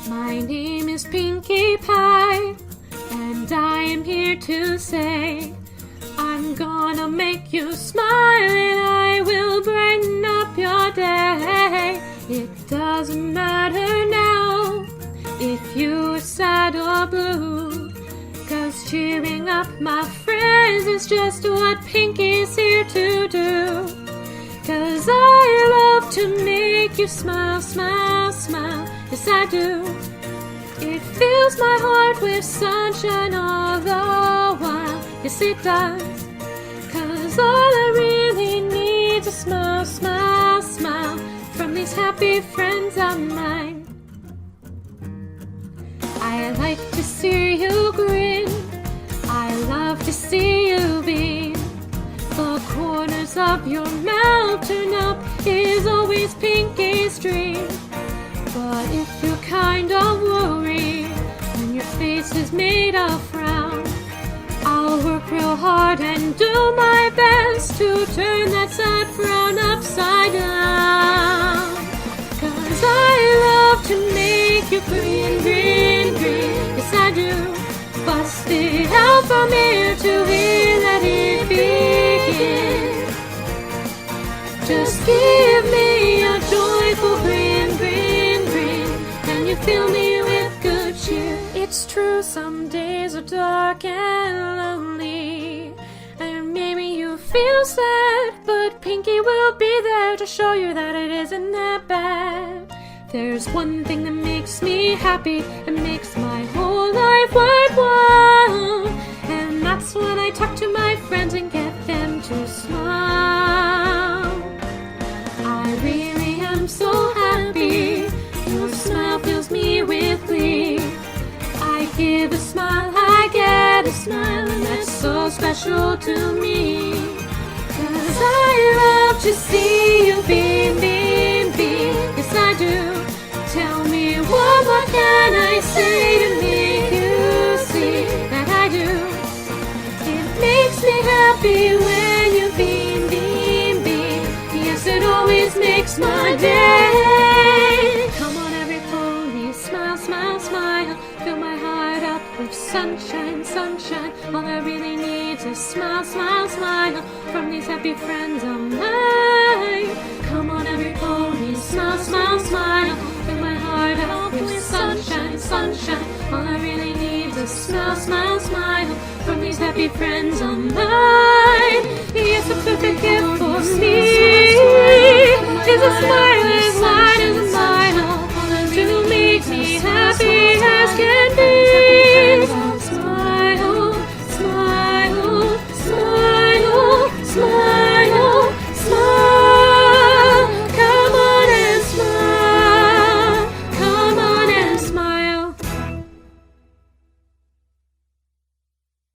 My name is Pinkie Pie, and I am here to say I'm gonna make you smile and I will brighten up your day. It doesn't matter now if you are sad or blue, 'cause cheering up my friends is just what Pinkie's here to do. 'Cause I love to make you smile, smile, smile, yes I do. It fills my heart with sunshine all the while, yes it does. 'Cause all I really need is a smile, smile, smile from these happy friends of mine. I like to see you grin, I love to see you beam. The corners of your mouth turn up is always Pinkie's dream. But if you're kind of worried and your face is made of frown, I'll work real hard and do my best to turn that sad frown upside down. 'Cause I love to make you grin, grin, grin, yes I do. Bust it out from ear to ear, let it begin. Just give me a joyful grin, grin, grin, and you fill me with good cheer. It's true, some days are dark and lonely, and maybe you feel sad, but Pinkie will be there to show you that it isn't that bad. There's one thing that makes me happy and makes my whole life worthwhile, and that's when I talk to my friends and get them to smile. I really am so happy, your smile fills me with glee. I give a smile, I get a smile, and that's so special to me. 'Cause I love to see you beam, beam, beam, yes I do. Tell me what more can I say to make you see that I do. It makes me happy when you beam, beam, beam, yes it always makes my day. Come on every pony, smile, smile, smile, fill my heart up with sunshine, sunshine. All I really need is a smile, smile, smile from these happy friends of mine. Come on every pony, smile, smile, smile, fill my heart up with sunshine, sunshine. All I really need is a smile, smile, smile from these happy friends of mine. Yes, a perfect gift for me is a smile as wide as a mile to make me happy as can be.